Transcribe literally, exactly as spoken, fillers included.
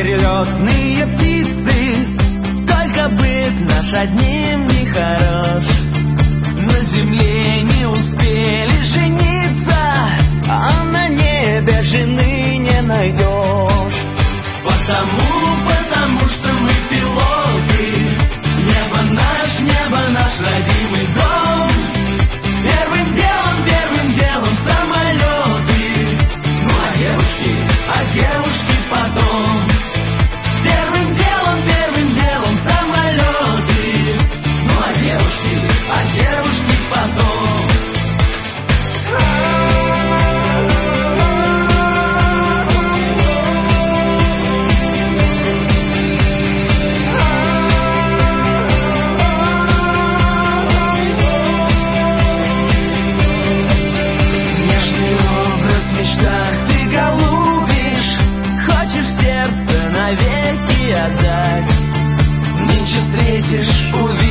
перелетные птицы, только быт наш одним не хорош. На земле не успели жениться, а на небе жены не найдешь. Потому, потому что мы пилоты, небо наш, небо наш родимый дом. Первым делом, первым делом самолеты, ну а девушки, а девушки потом. Первым делом, первым делом самолеты, ну а девушки, а девушки потом. Нежный образ в мечтах ты голубишь, хочешь сердце навеки отдать. Нынче встретишь, увидишь.